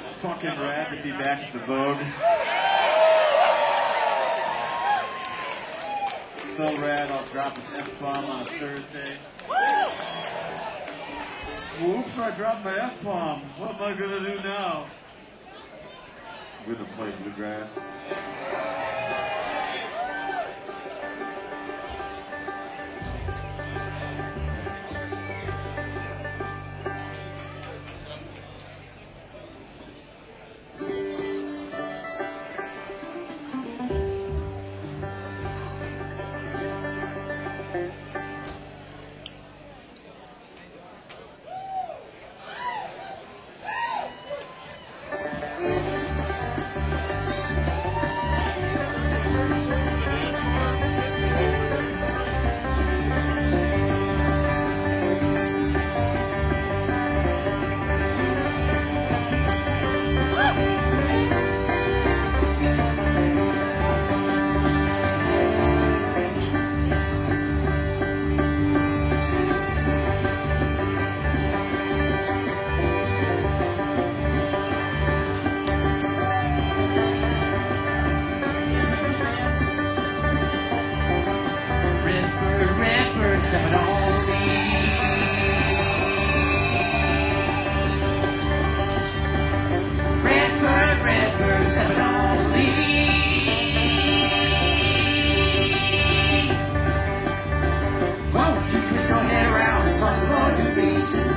It's fucking rad to be back at the Vogue. So rad, I'll drop an F-bomb on a Thursday. Whoops, I dropped my F-bomb. What am I gonna do now? I'm gonna play bluegrass. Stepping on me. Redbird, stepping on me. Won't you twist your head around and toss the ball to me?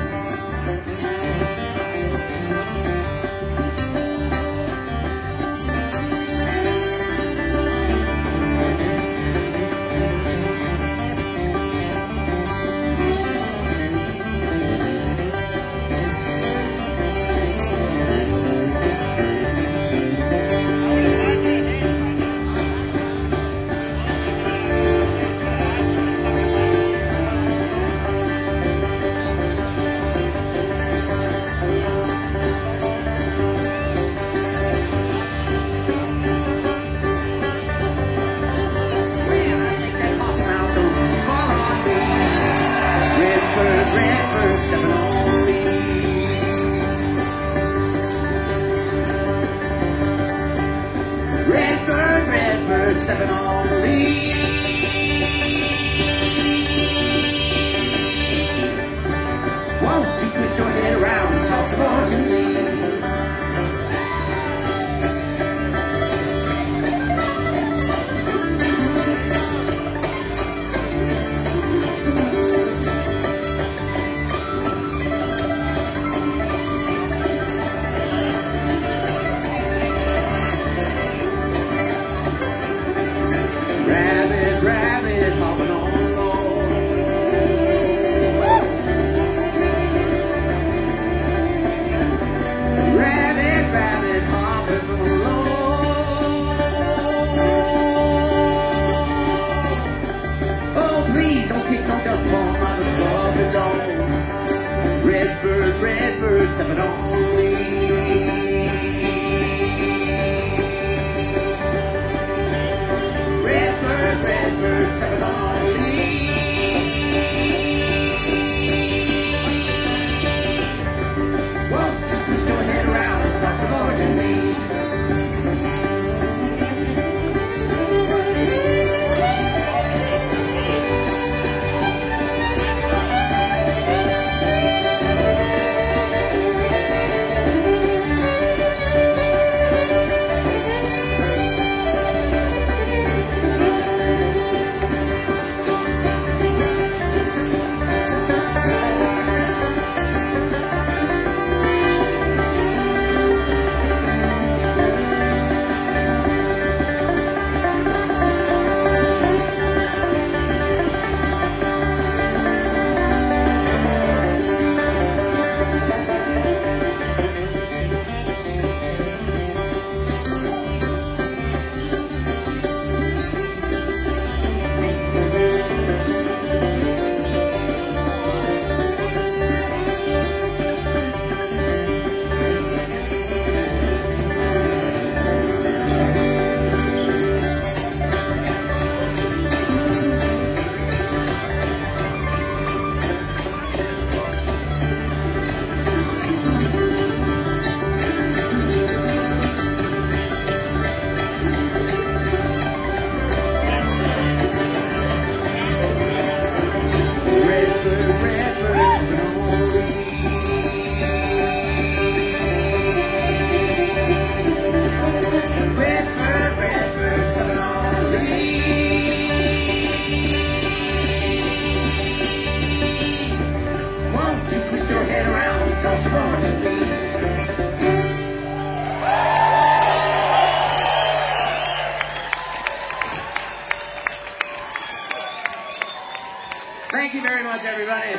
Redbird, stepping on me. Redbird, stepping on me. Won't you twist your head around and talk some more to me? Rabbit, hopping on low. Thank you very much, everybody.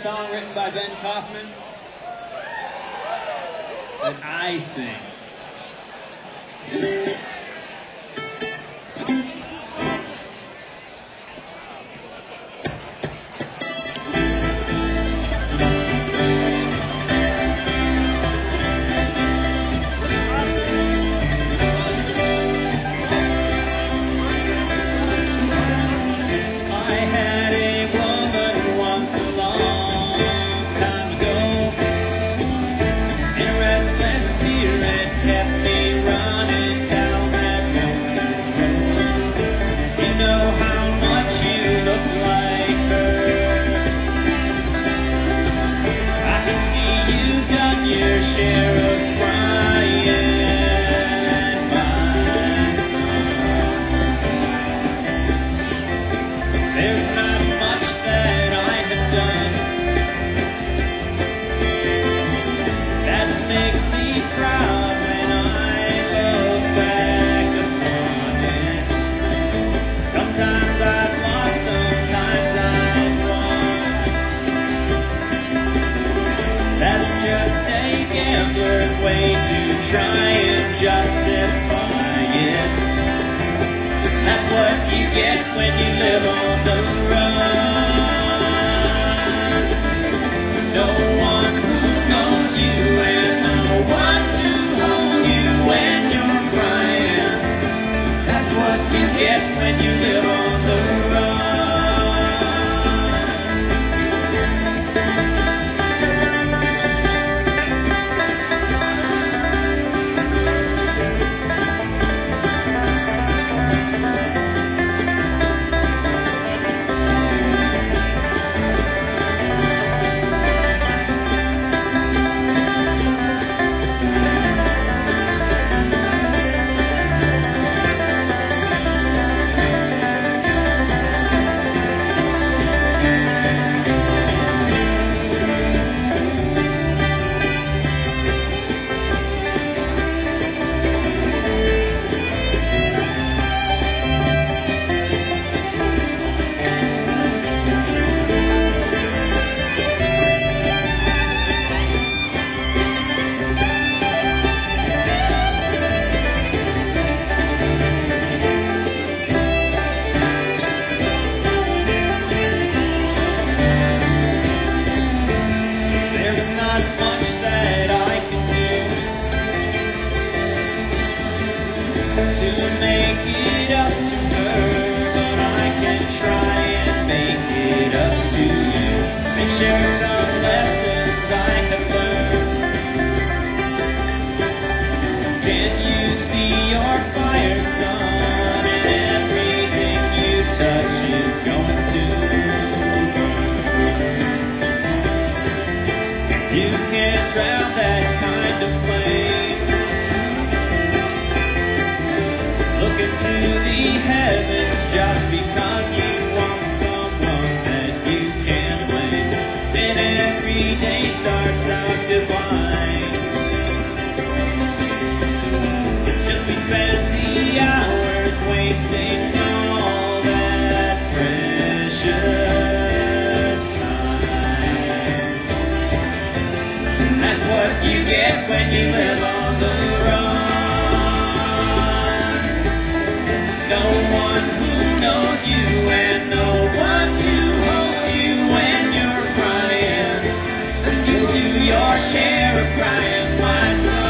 song written by Ben Kaufman that I sing. Try and justify it. That's what you get when you live on the run. No one who knows you and no one to hold you when you're crying. That's what you get when you live on the run. Share some lessons I have learned. Can you see your fire, son? And everything you touch is going to burn. You can't drown that kind of flame. Look into the heavens just because you want someone that you can't blame. And every day starts out divine. It's just we spend the hours wasting all that precious time. That's what you get when you live on the run. No one who knows you and no one to hold you when you're crying. You'll do your share of crying, my son.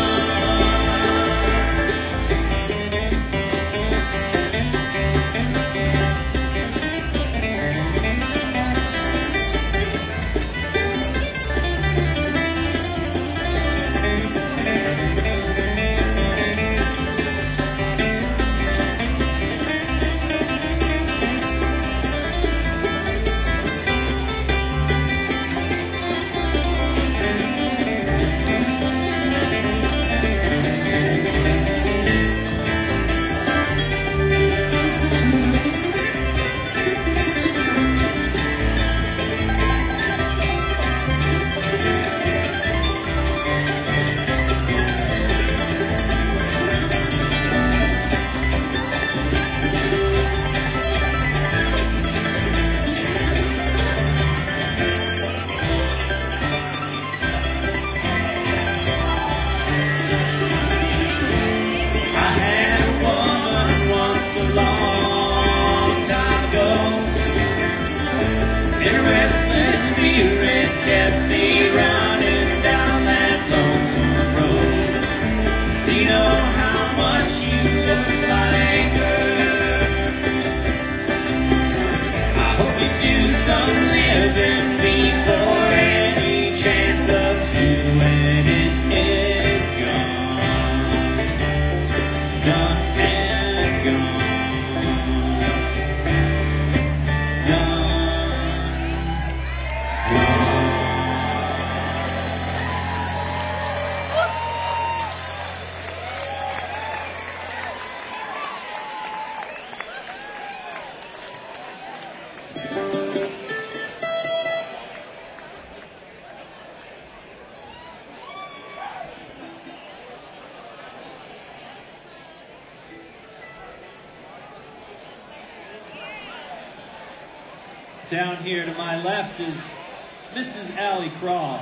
Down here to my left is Mrs. Allie Craw.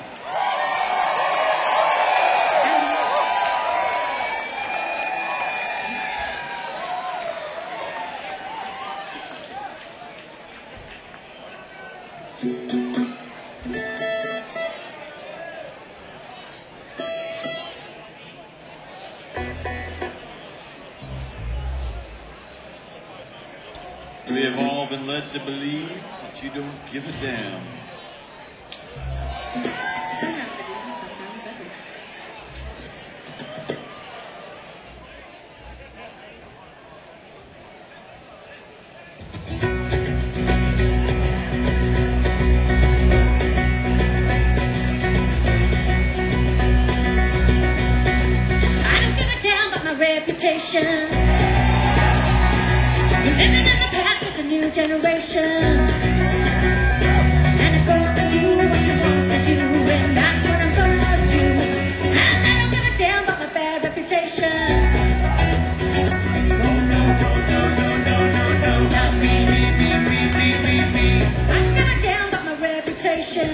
We have all been led to believe that you don't give a damn. I don't give a damn about my reputation. We're living in the past, it's a new generation. And I'm gonna do what she wants to do, and that's what I'm gonna do. And I don't give a damn about my bad reputation. No, no, no, no, no, no, no, no, not me, me, me, me, me, me, me. I don't give a damn about my reputation.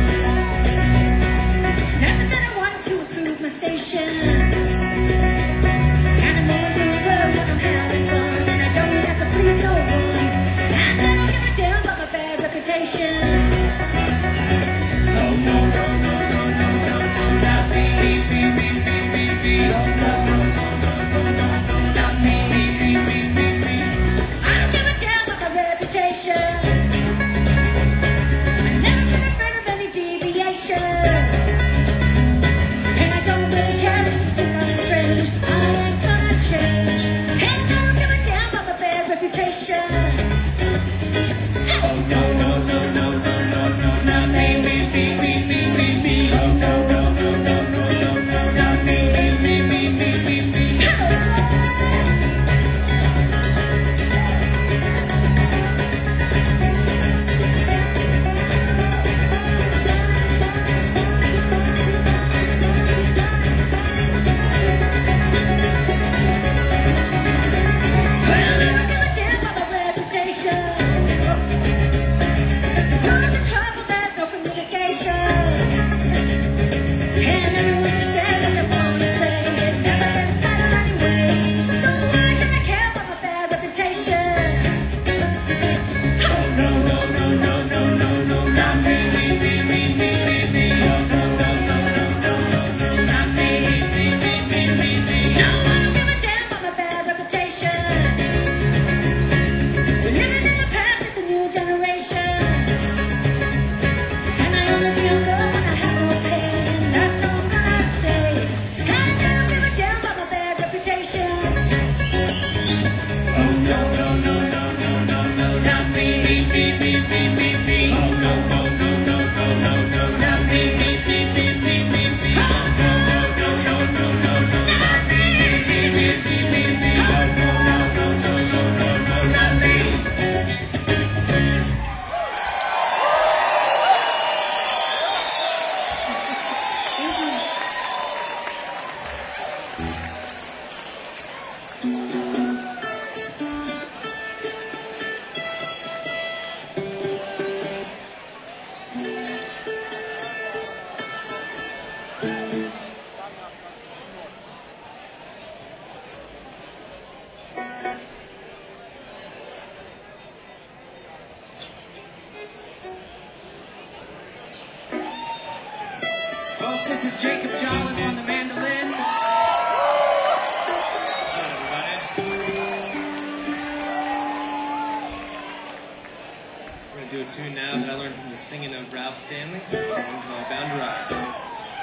Never said I wanted to improve my station. And I'm all over the world 'cause I'm having fun, and I don't have to please no one. And I don't give a damn about my bad reputation. No, no, no, no, no, no, no, no, not me, me, me, me, me, me, me. No, no, no, no, no, no, no, no, not me, me, me, me, me, me. I don't give a damn about my reputation. I never been afraid of any deviation. And I don't really care if you think I'm strange. I ain't gonna change. And I don't give a damn about my bad reputation. Oh no, no, no, no, no, no, no, not me, me, me, me, me, me, me. Oh no, no, no, no, no, no, no, not me, me, me, me, me, me, me. Well, I don't give a damn about my reputation. You're the trouble, there's no communication. And everyone says what they want to say, it never gets better anyway. So why should I care about my bad reputation? Oh no, no, no, no, no, no, no, not me, me, me, me, me, me, me. Oh no, no, no, no, no, no, no, not me, me, me, me, me, me, me. No, I don't give a damn about my bad reputation. We're living in the past, it's a new generation. And I only feel good when I have no pain, and that's all I'm gonna stay. And I don't give a damn about my bad reputation. Oh no, no, no, no, no, no, no, not me, me, me, me, me, me, me. Oh no, no, no, no, no, no, no, not me, me, me, me, me, me, me. Oh no, no, no, no, no, no, no, not me, me, me, me, me, me. Oh no, no, no, no, no, no, no, not me. Folks, this is Jacob Jolliffe on the mandolin. What's up, everybody? We're gonna do a tune now that I learned from the singing of Ralph Stanley. One called Bound to Ride.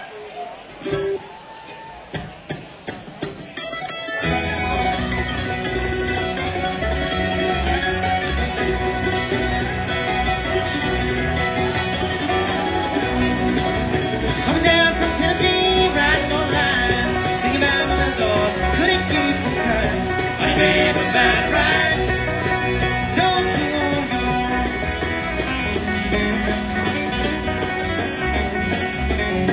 Coming down from Tennessee, riding on the line, thinking about my little daughter, couldn't keep from crying. I ain't a bad ride. Don't you wanna go?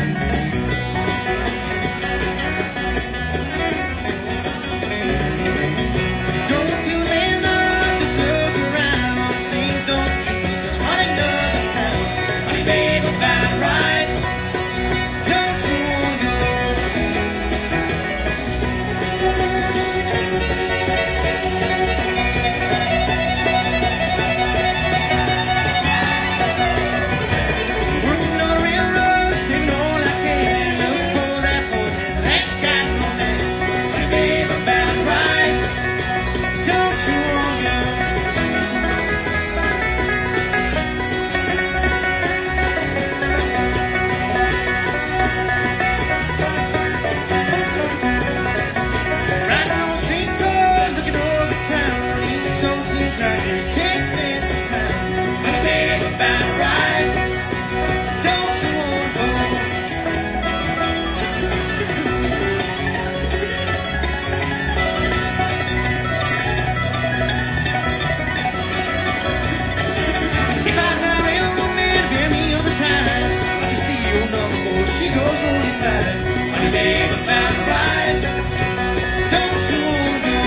I may have been right. Don't you know?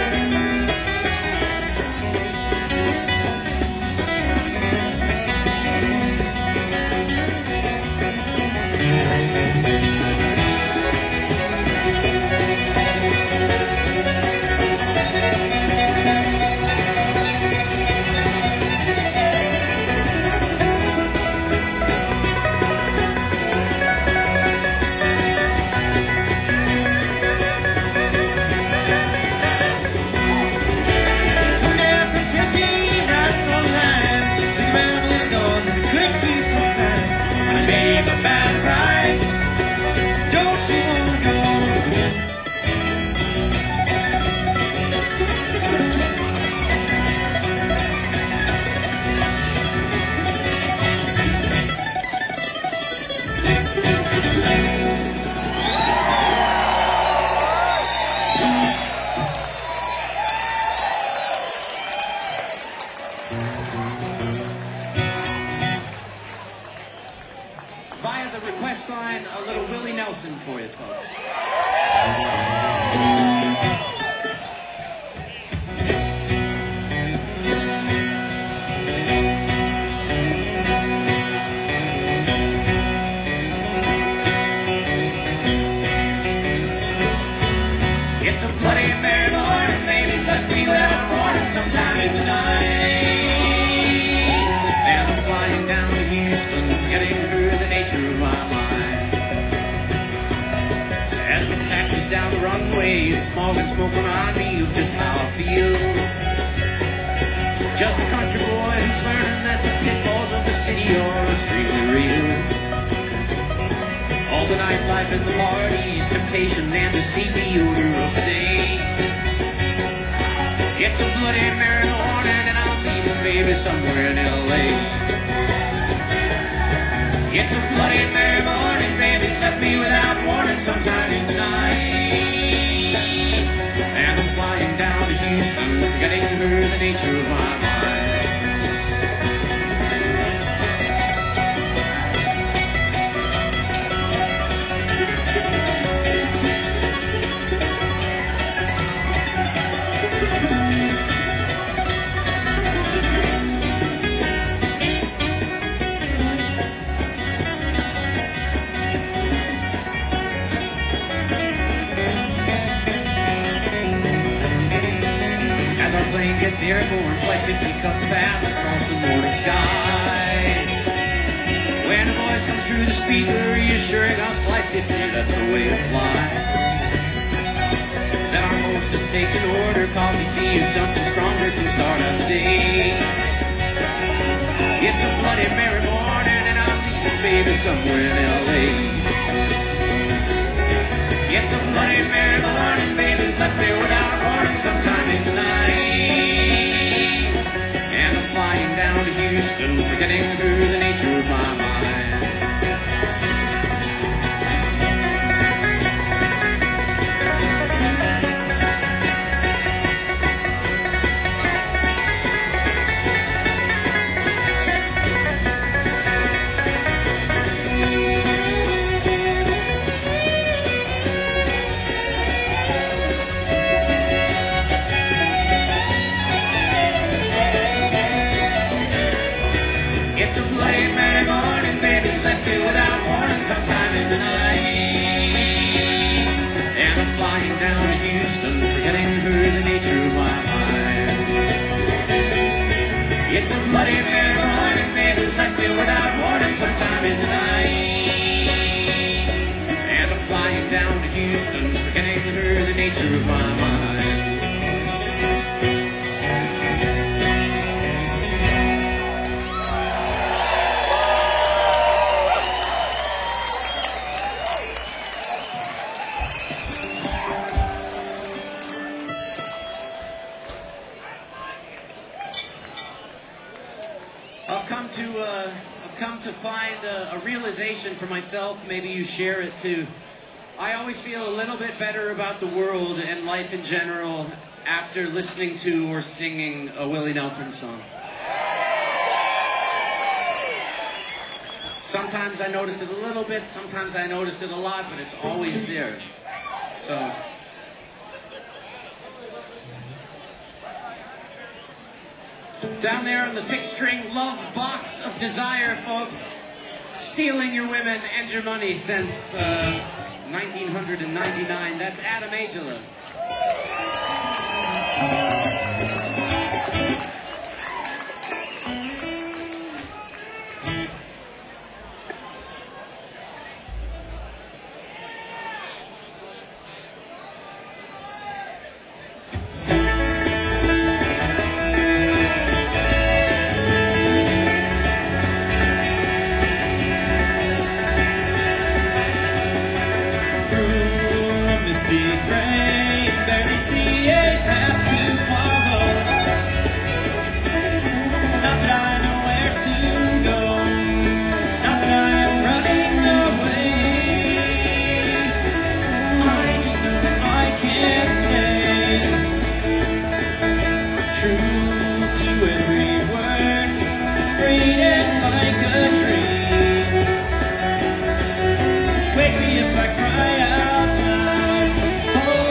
Come down from Tennessee, riding on the line. Think about what I've done, and I couldn't keep from crying. I may have been right. Don't you wanna go? Via the request line, a little Willie Nelson for you, folks. It's a bloody Mary morning, baby's left me without warning sometime in the night. And I'm flying down to Houston, forgetting the nature of my mind. As we taxi down the runway, the smog and smoke remind me of just how I feel. Just a country boy who's learning that the pitfalls of the city are extremely real. All the nightlife and the parties, temptation and the seedy odor of the day. It's a bloody Mary morning and I'm leaving baby somewhere in L.A. It's a bloody Mary morning, baby's left me without warning sometime in the night. And I'm flying down to Houston, forgetting the nature of my mind. As our plane gets airborne, Flight 50 cuts the path across the morning sky. When the voice comes through the speaker, reassuring us Flight 50, that's the way to fly. Then our hostess takes an order, coffee, tea, or something stronger to start out the day. It's a bloody Mary morning and I'm leaving baby somewhere in L.A. It's a bloody Mary morning, baby's left me without warning sometime in the night. And I'm flying down to Houston, forgetting the nature of my mind. It's a bloody Mary morning, baby's left me without warning sometime in the night. And I'm flying down to Houston, forgetting the nature of my mind. It's a bloody Mary morning, baby's left me without warning sometime in the night. And I'm flying down to Houston, forgetting the nature of my mind. I've come to find a realization for myself. Maybe you share it too. I always feel a little bit better about the world and life in general after listening to or singing a Willie Nelson song. Sometimes I notice it a little bit, sometimes I notice it a lot, but it's always there. So, down there on the 6-string love box of desire, folks, stealing your women and your money since 1999. That's Adam Angela. Barely see a path to follow. Not that I know where to go. Not that I am running away. I just know that I can't stay true to every word. Freedom's like a dream. Wake me if I cry out loud.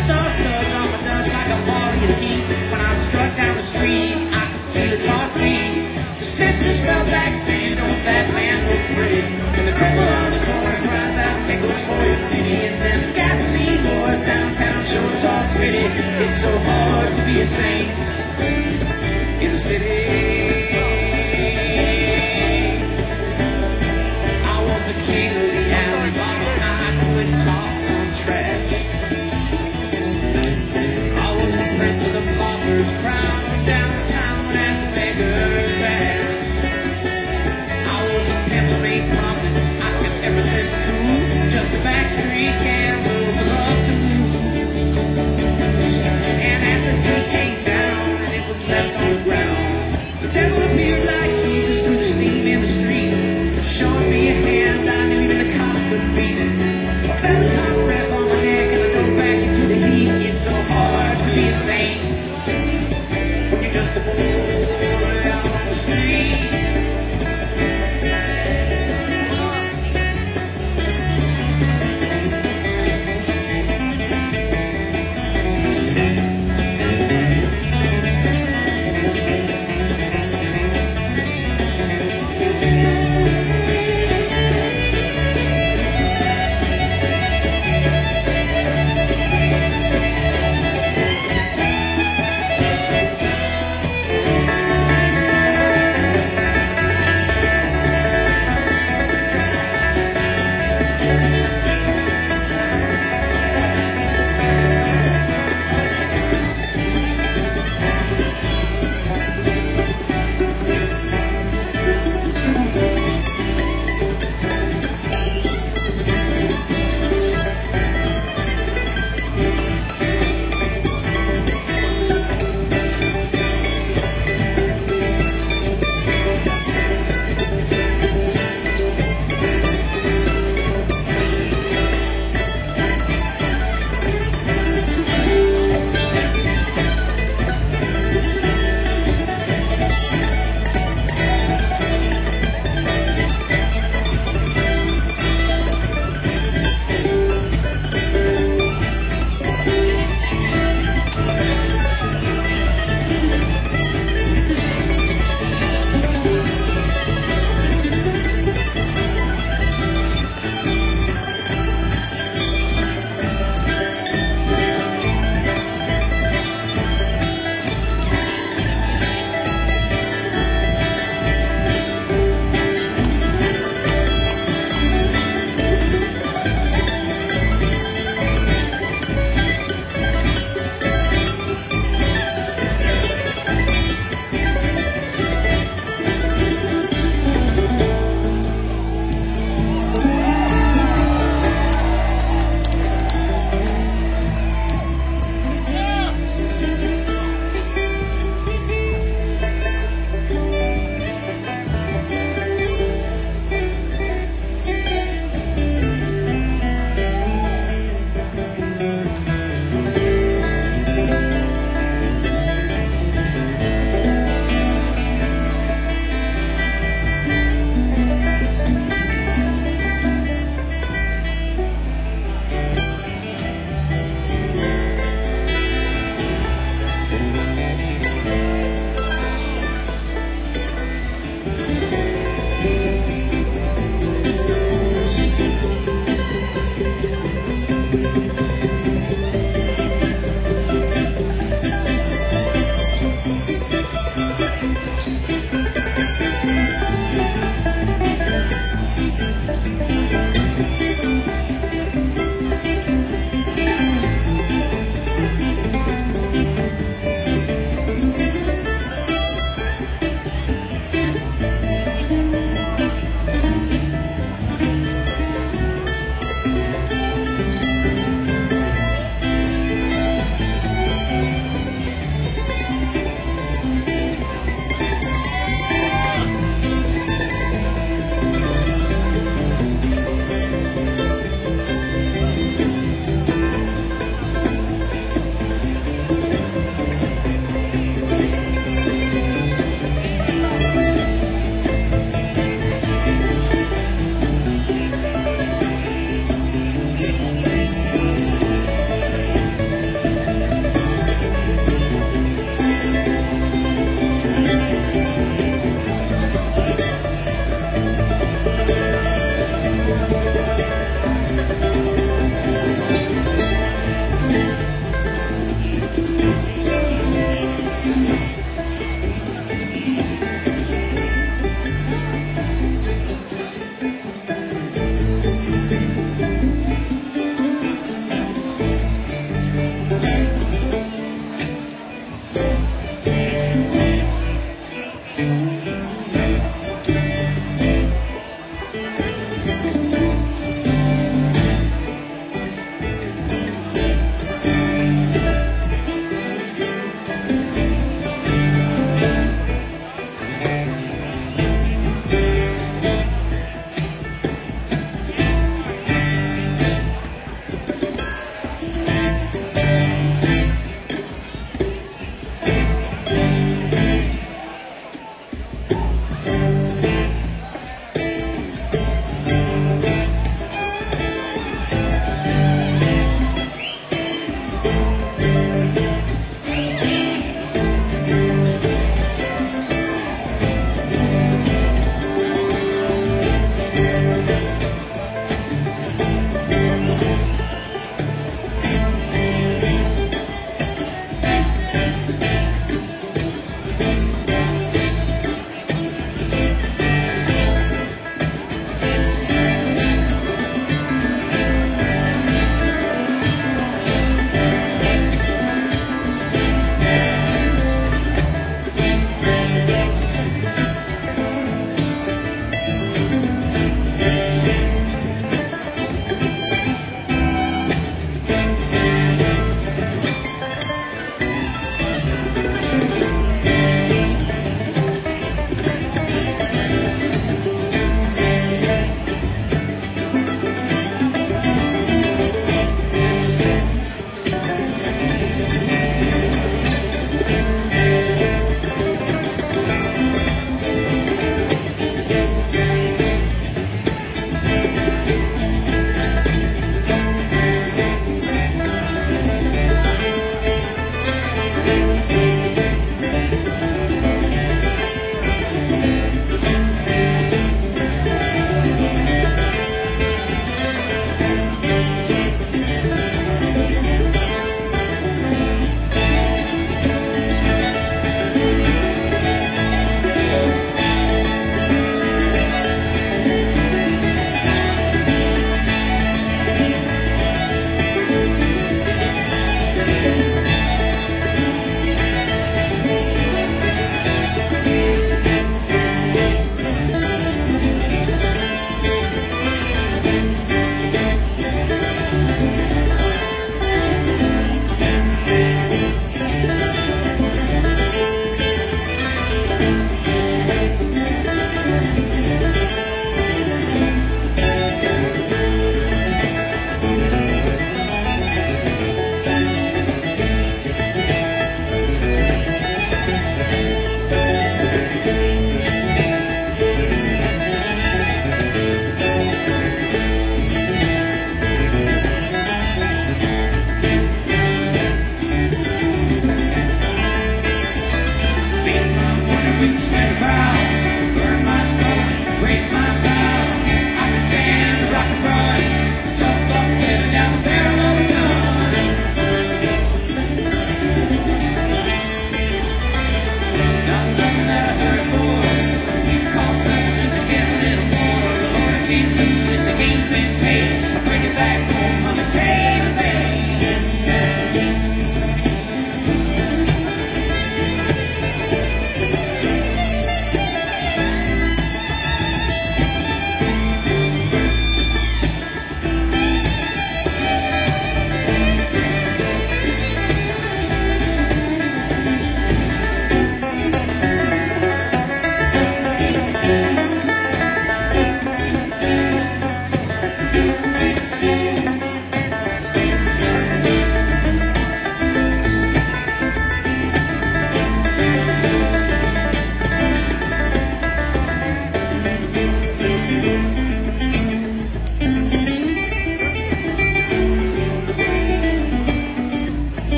superstar studs on my duds like a volley of heat. When I struck down the street, I could feel its heartbeat. The sisters fell back saying, don't that man look pretty? And the cripple on the corner cries out nickels for your penny. And them gasoline boys downtown sure talk pretty. It's so hard to be a saint in the city. I was the king of the alley, I could talk some trash. I was the prince of the paupers, crowd downtown at Beggar's Bash. I was a pimp's main prophet, I kept everything cool, just a backstreet candle with love to move. And after he came down,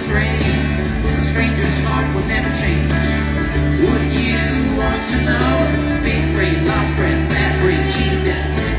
rain. A stranger's heart will never change. Wouldn't you want to know? Big brain, lost breath, bad brain, cheap death.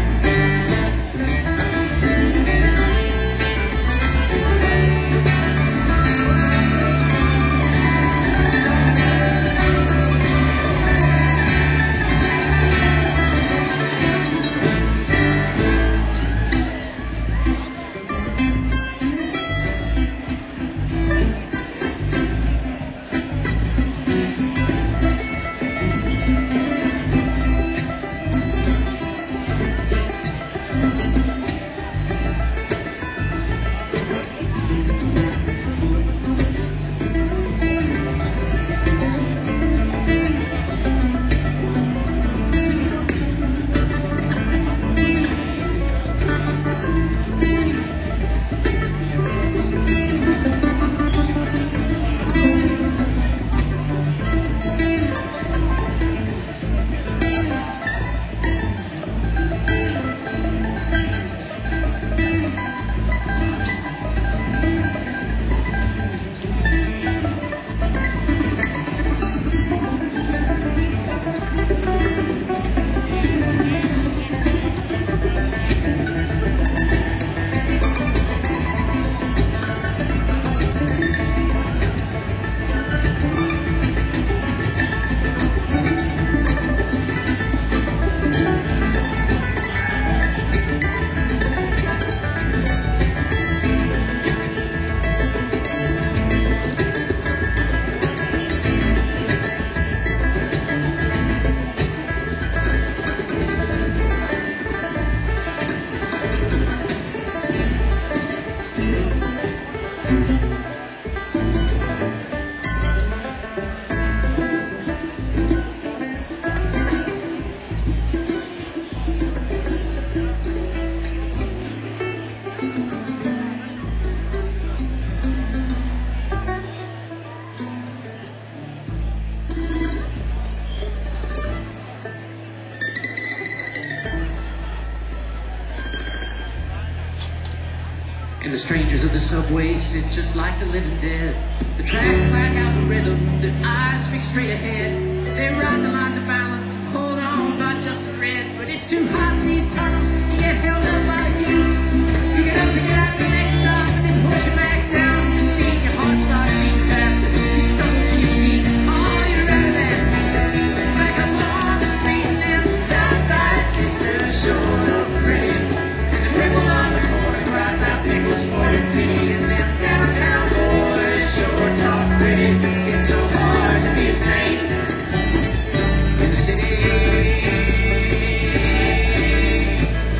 And the strangers of the subway sit just like the living dead. The tracks lack out the rhythm, their eyes fixed straight ahead. They ride the line to balance, hold on by just a thread. But it's too hot in these tunnels, you get held up by the heat. You get up to get out the next stop, and they push you back down to your seat. Your heart starts beating faster, you stumble to your feet. Oh, you're out of that. Like a long street, and them Southside sisters showed up pretty. And the cripple on the corner cries out pickles for your pity. And them downtown boys sure talk pretty. It's so hard to be a saint in the city.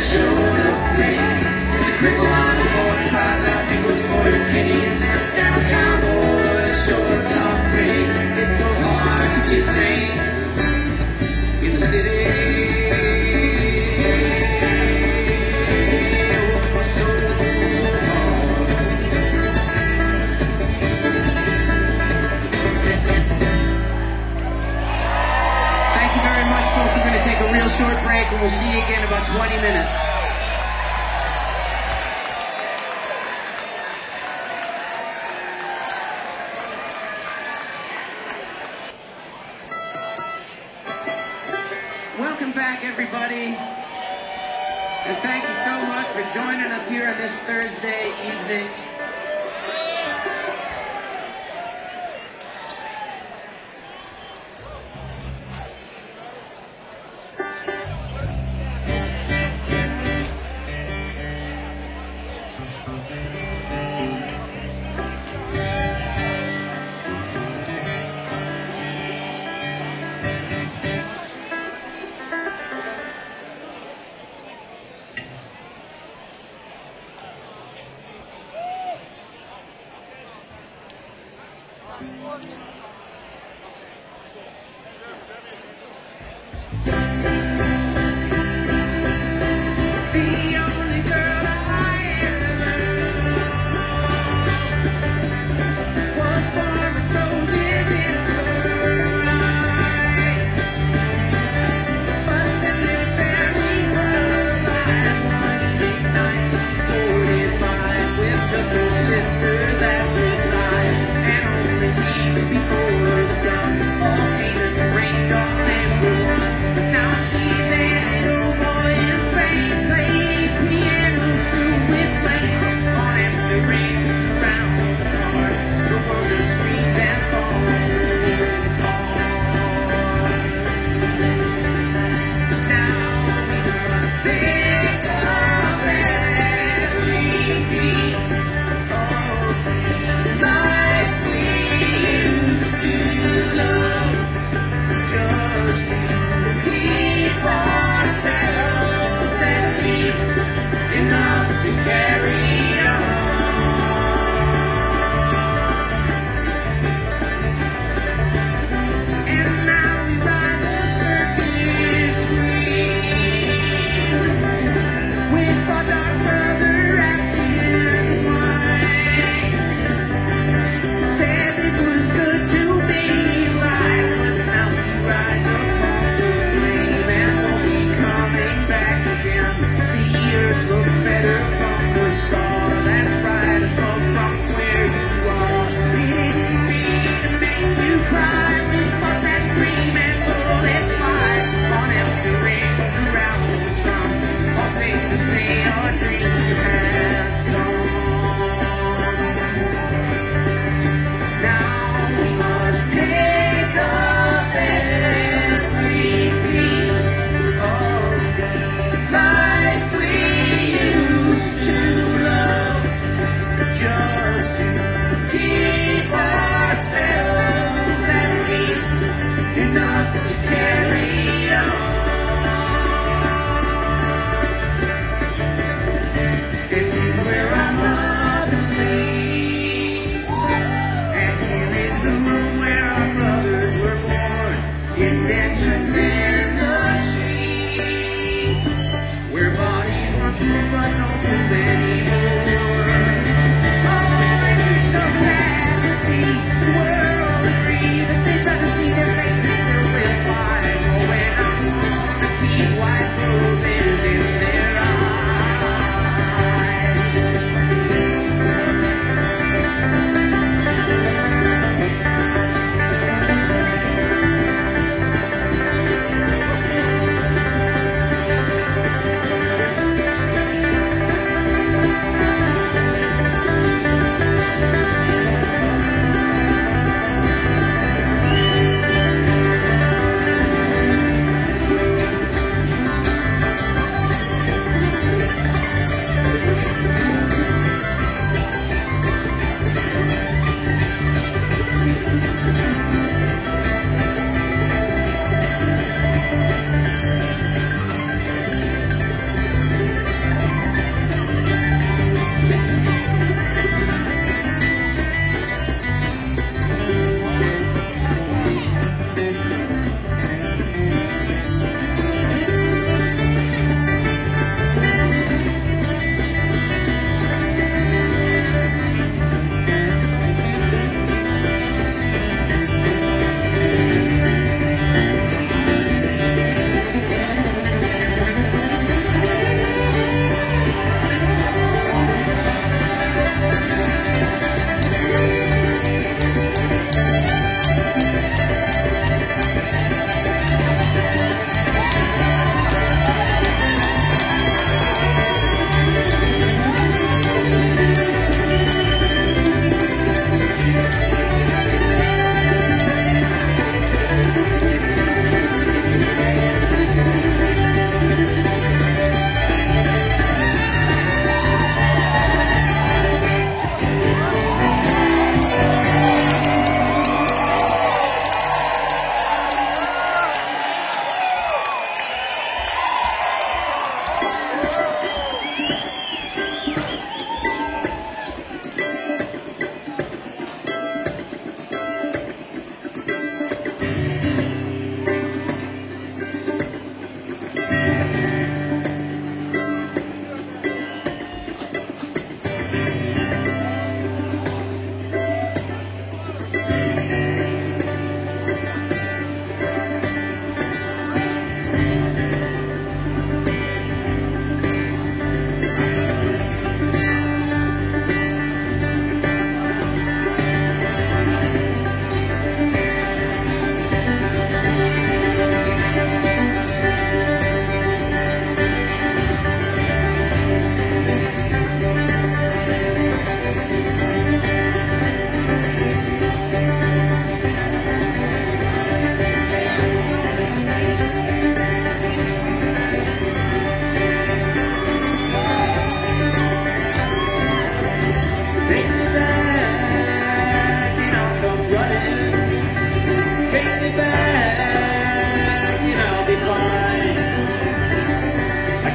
showed up pretty. And the cripple on the board cries out nickels for your penny. And that downtown boy sure talk pretty. It's so hard to be sane in the city. Oh, so hard. Thank you very much, folks. We're going to take a real short break, and we'll see you again in about 20 minutes. Welcome back, everybody. And thank you so much for joining us here on this Thursday evening.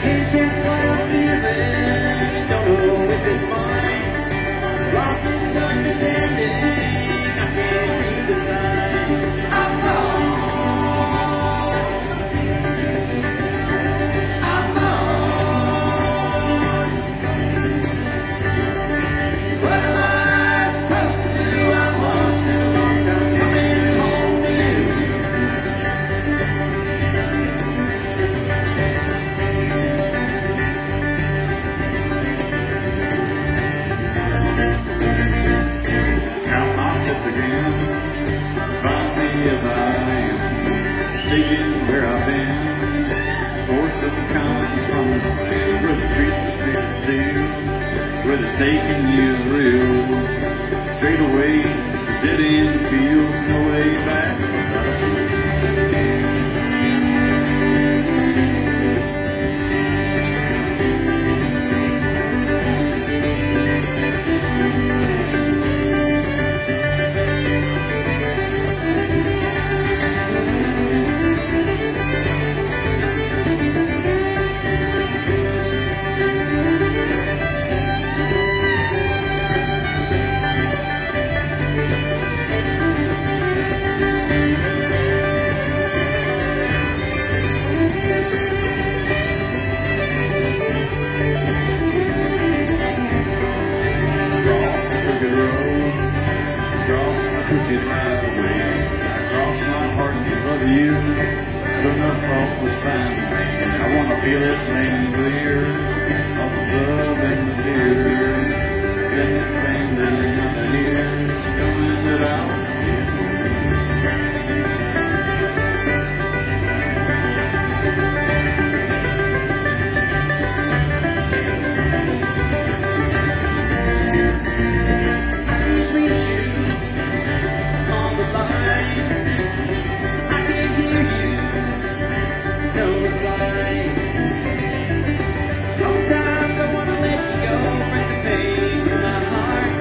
Can't get what I'm feeling, don't know if it's mine. Lost misunderstanding, I can't read the signs. I'm lost. I'm lost. What am I supposed to do? I'm lost in a long time coming home to you. Count my steps again, find me as I am, staying where I've been, for some kind of promised land, where the streets are straight as steel, where they're taking you real, straight away, the dead end feels no way back. Across the crooked road, across the crooked highway, across my heart to love you, soon I thought would find me. I wanna feel it plain and clear, all the love and the tears, send this thing down under here, coming that I'll see it. I can't reach you on the line. I can't hear you, no reply. Sometimes I wanna let you go, bring the pain to my heart.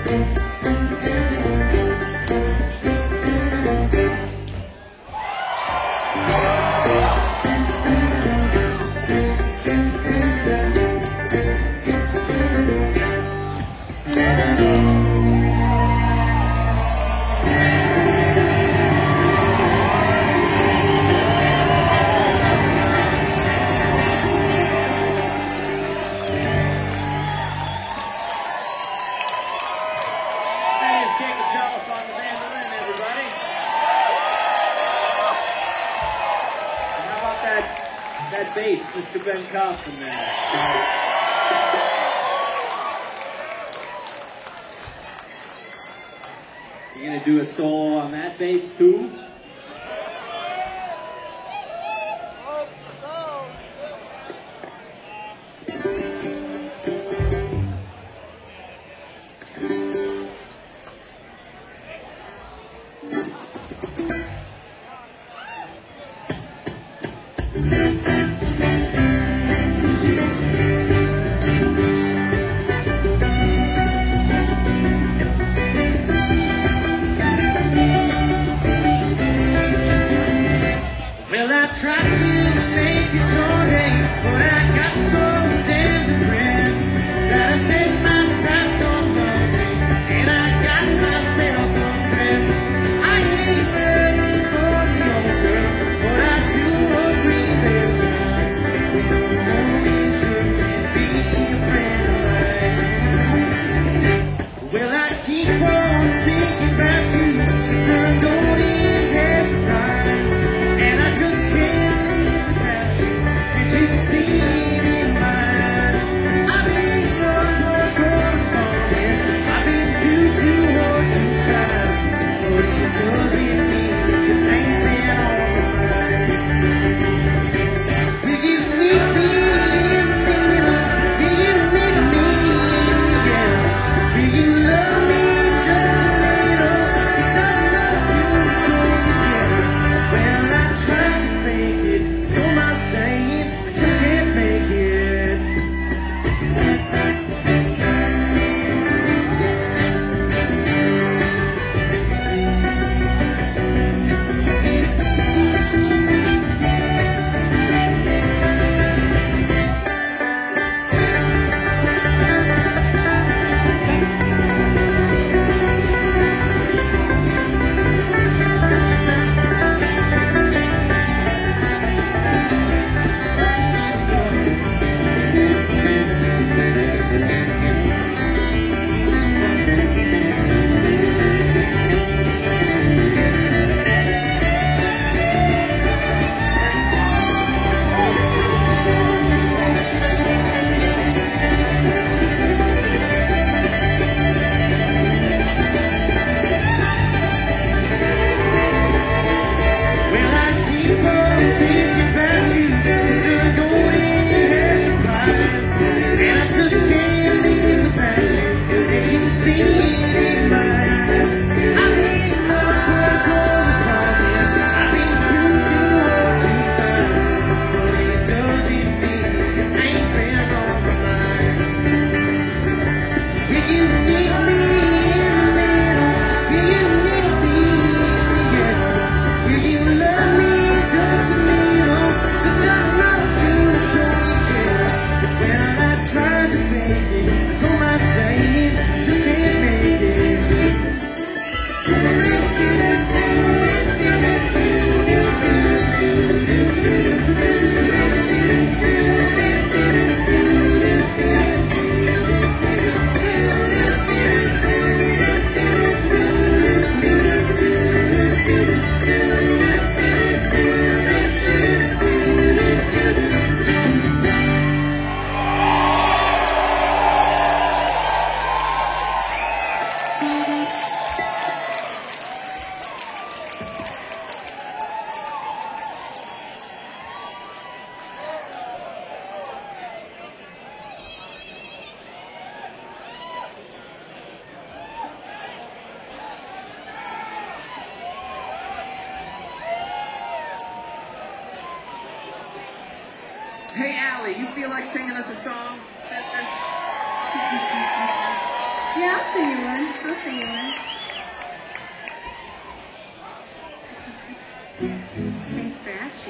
That is Jacob Jolliffe on the mandolin, everybody. And how about that bass, Mr. Ben Kaufman there? You gonna do a solo on that bass too? Well, I tried to make it so late, but I got so damn depressed that I set my sights on Monday and I got myself undressed. I ain't ready for the altar, but I do agree there's times when a woman sure can be a friend of mine. Well, I keep on thinking about you, sister, golden hair surprise. And I just can't live without you. And you see it in my eyes. I've been no correspondent. I've been too hard to find. But it doesn't mean you ain't been on my mind. Will you meet me in the middle? Will you meet me in the end? Will you love me just a little? Just enough to show you care. Well, I tried to fake it, don't mind saying, I just can't make it. Well, I keep on thinking about you, sister, golden hair surprise. And I just can't live without you, and you see it in my eyes. I've been no correspondent, I've been too hard to find. But it doesn't mean you ain't been on my mind. Will you meet me in the middle? Will you meet me in the end? Will you love me just a little? Just enough to show you care. Well, I tried to fake it, I don't mind saying, just can't make it. Hey, Allie, you feel like singing us a song, sister? Yeah, I'll sing you one. I'll sing you one. Thanks for asking.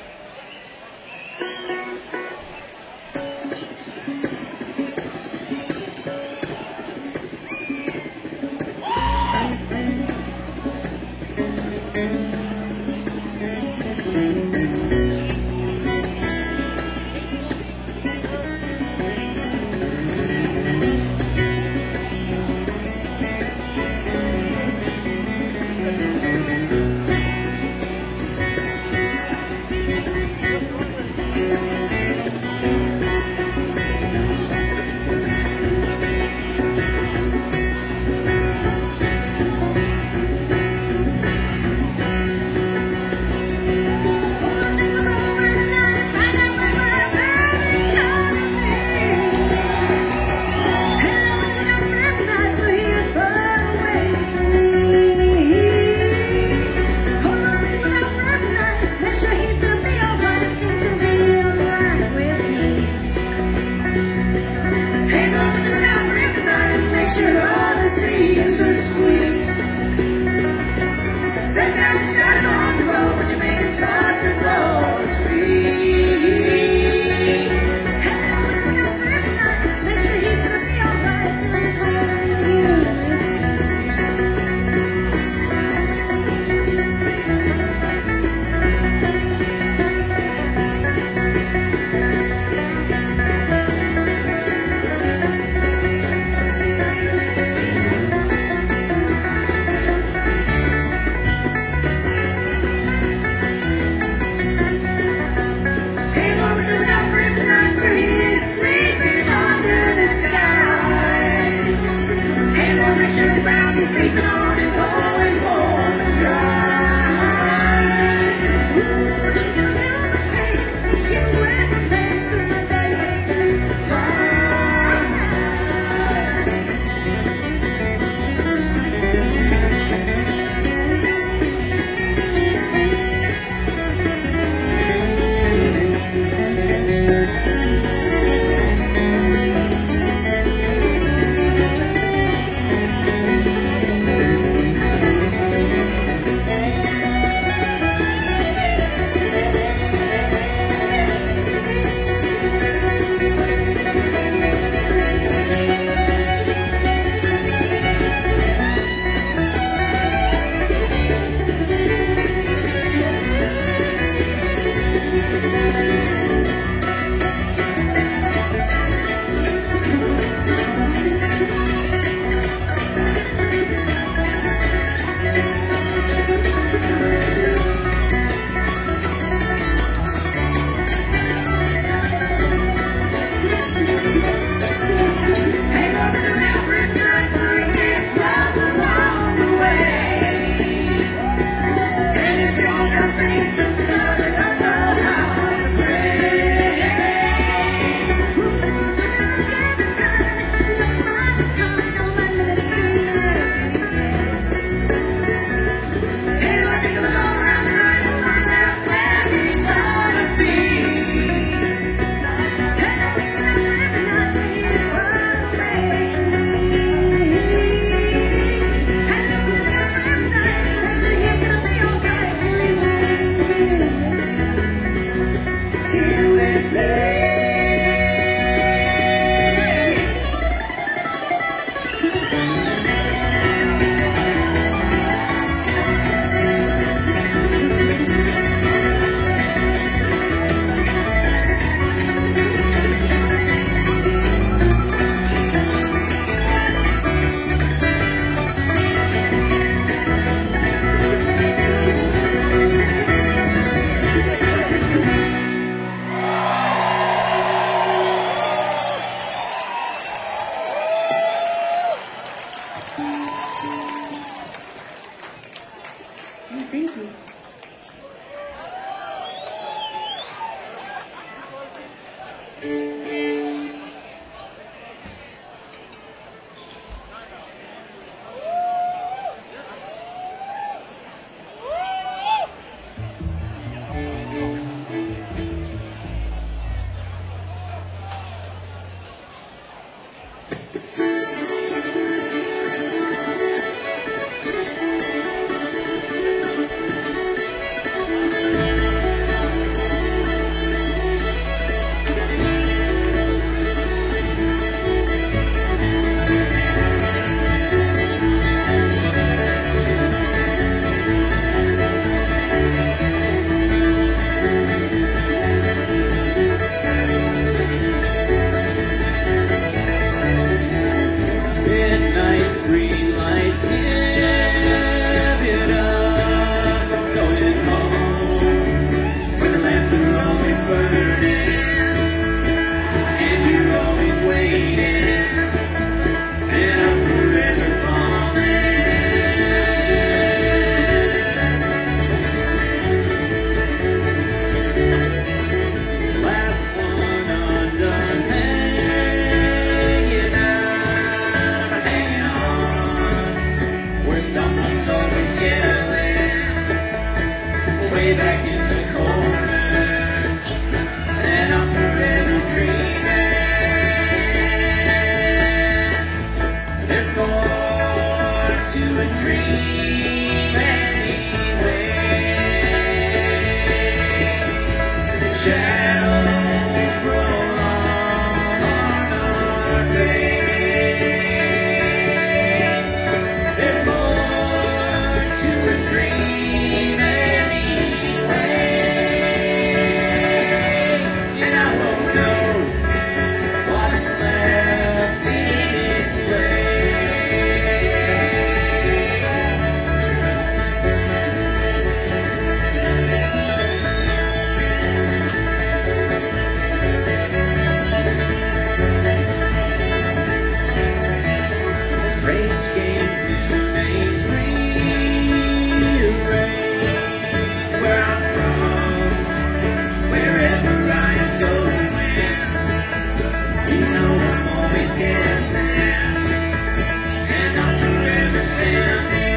Thank you. new names rearranged. Where I'm from, wherever I'm going, you know I'm always guessing, and I'll forever stand there.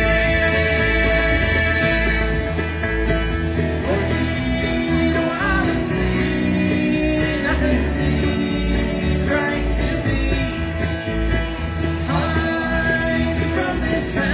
Working while I'm singing, nothing seems right to me. Hide from this town.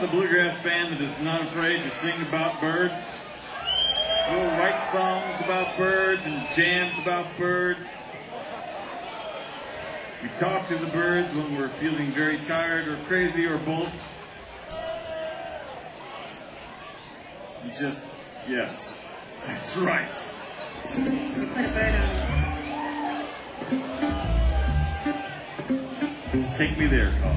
the bluegrass band that is not afraid to sing about birds. We'll write songs about birds and jams about birds. We talk to the birds when we're feeling very tired or crazy or both. You just, yes, that's right. You put a bird on it. Take me there, Carl.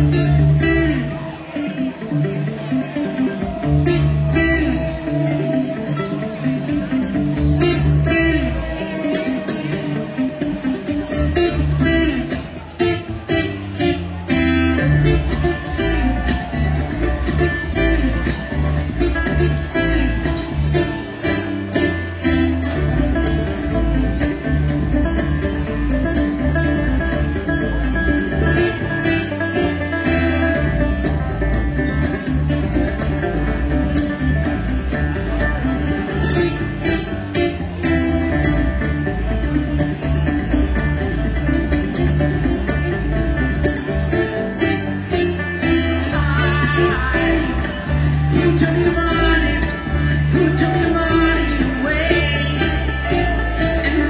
Who took the money? Who took the money away? And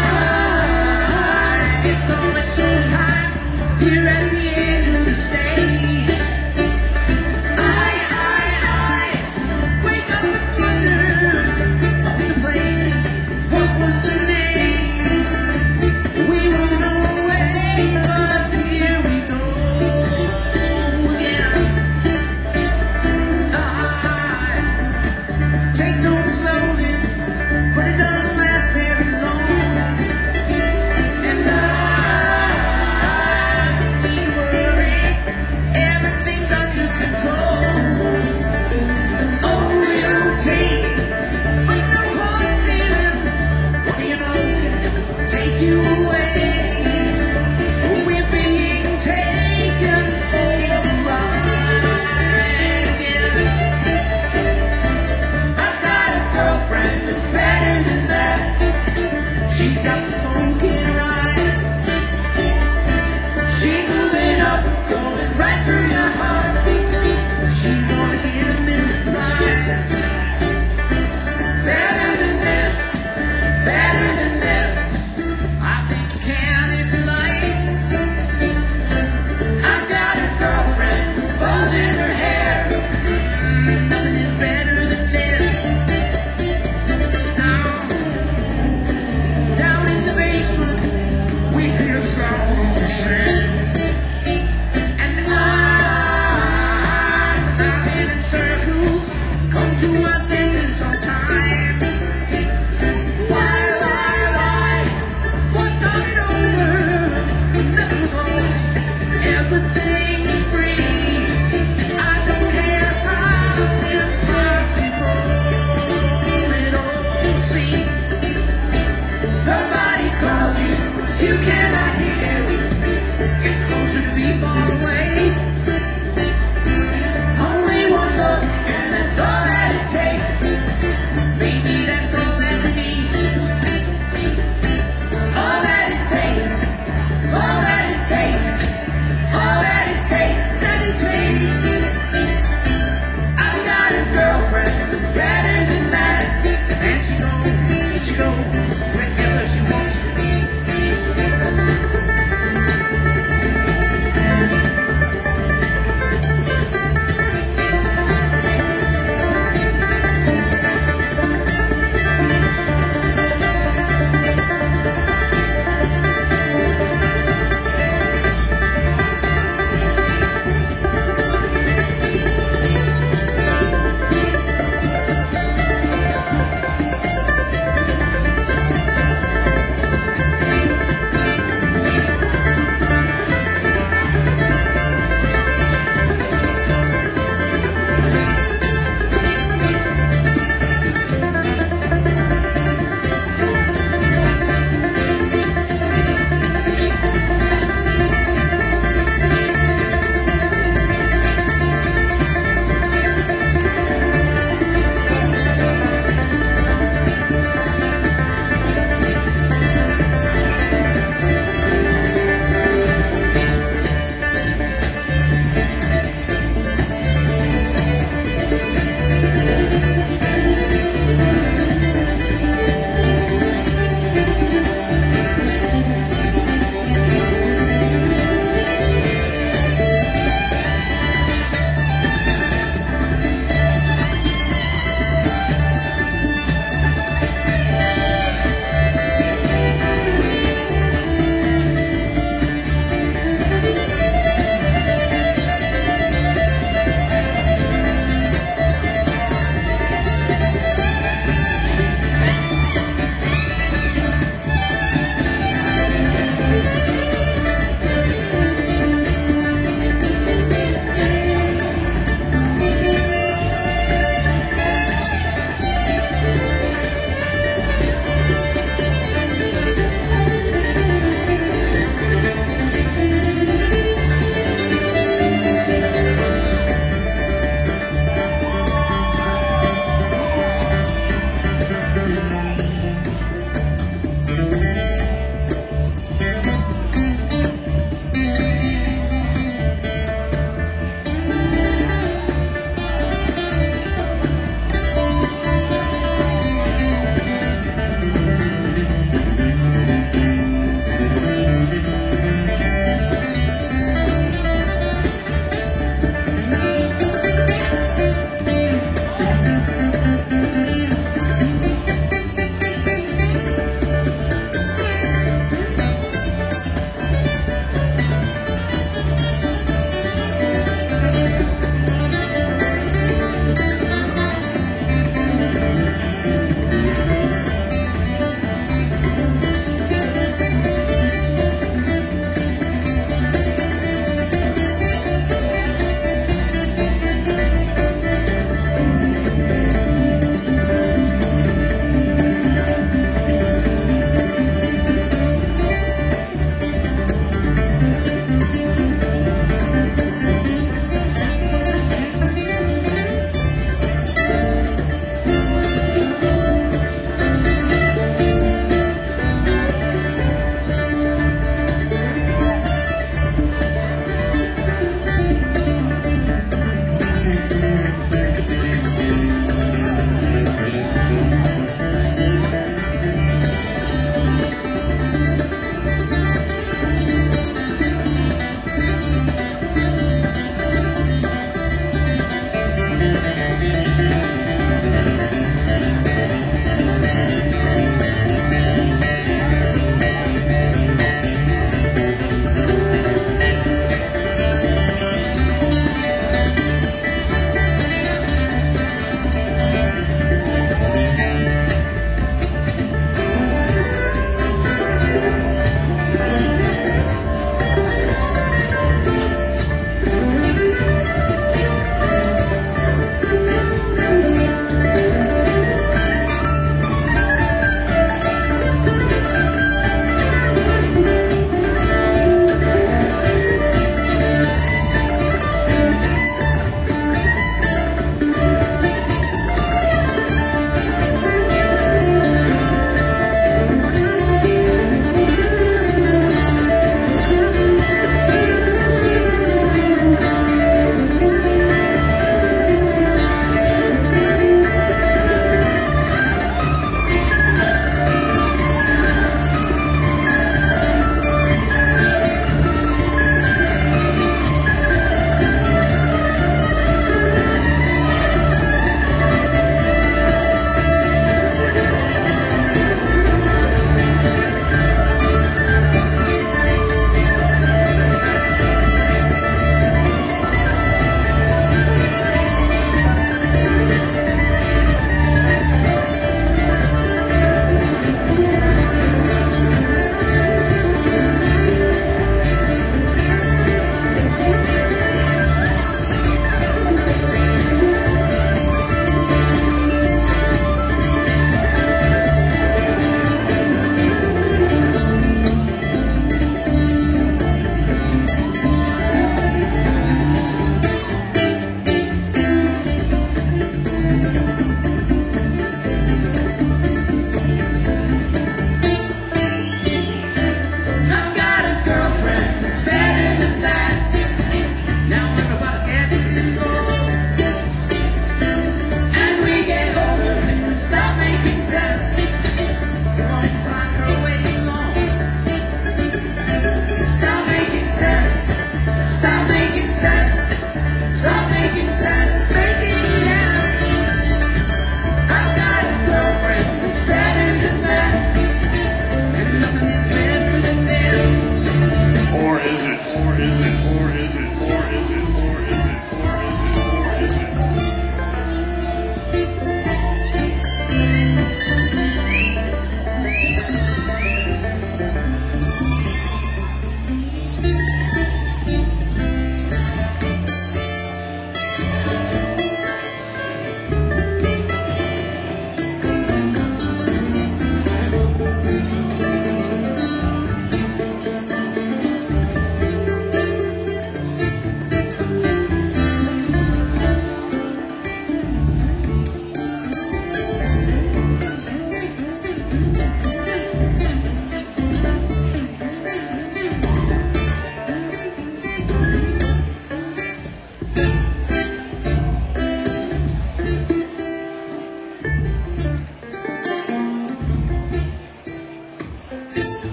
it's always showtime here at the end of the stage. I wake up and wonder, what's the place? What was the name? We won't know away, but here we go again. Takes on slowly, but it doesn't last very long. And I don't need to worry, everything's under control. Oh, it won't take, but no hard feelings. What do you know? Take you away. We're being taken for a ride again. I've got a girlfriend that's better than that. She's got the smoke in her eyes. She's moving up, going right through your heart. She's gonna give this surprise. Better than this, better than this. I think you can if you like. I've got a girlfriend with bows in her hair. Nothing is better than this. Down in the basement, we hear the sound of machine. And I'm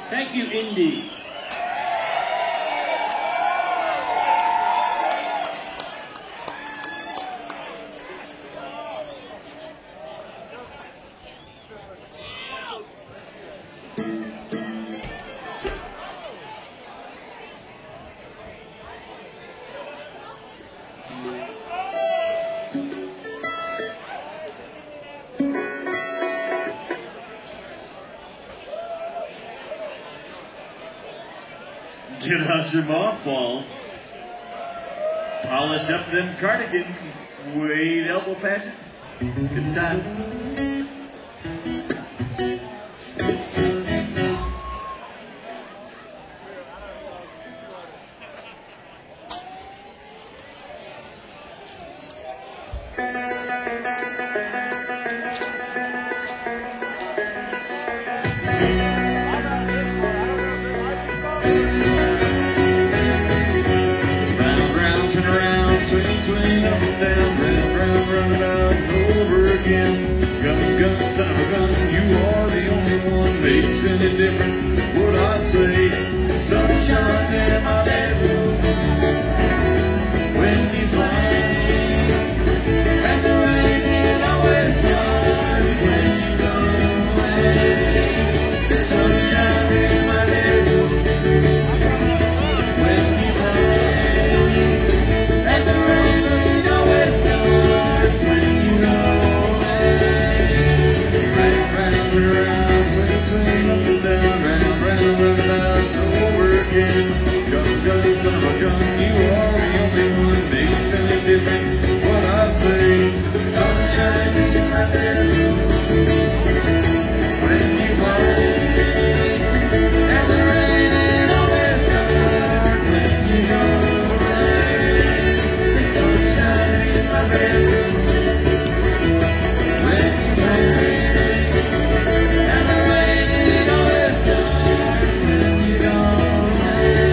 Thank you, Indy. Get out your mothballs. Polish up them cardigans and suede elbow patches. Good times. Swing, swing, up and down, run it out and over again. Gun, son of a gun, you are the only one. Makes any difference what I say. Sun shines in my bedroom when you play, and the rain it always starts when you go away. The sun shines in my bedroom when you play, and the rain always starts when you go away. Round and around, swing, swing, up and down, round and over again. Gun, son of a gun, you are the only one. Makes any difference what I say. The sun shines in my bedroom when you play, and the rain it always starts when you go away. The sun shines in my bedroom when you play, and the rain it always starts when you go away.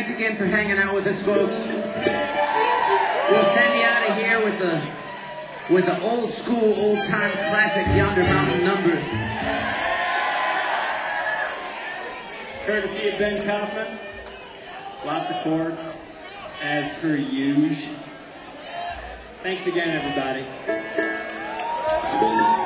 Thanks again for hanging out with us, folks. We'll send you out of here with the old school, old time classic Yonder Mountain number. Courtesy of Ben Kaufman. Lots of chords, as per usual. Thanks again, everybody.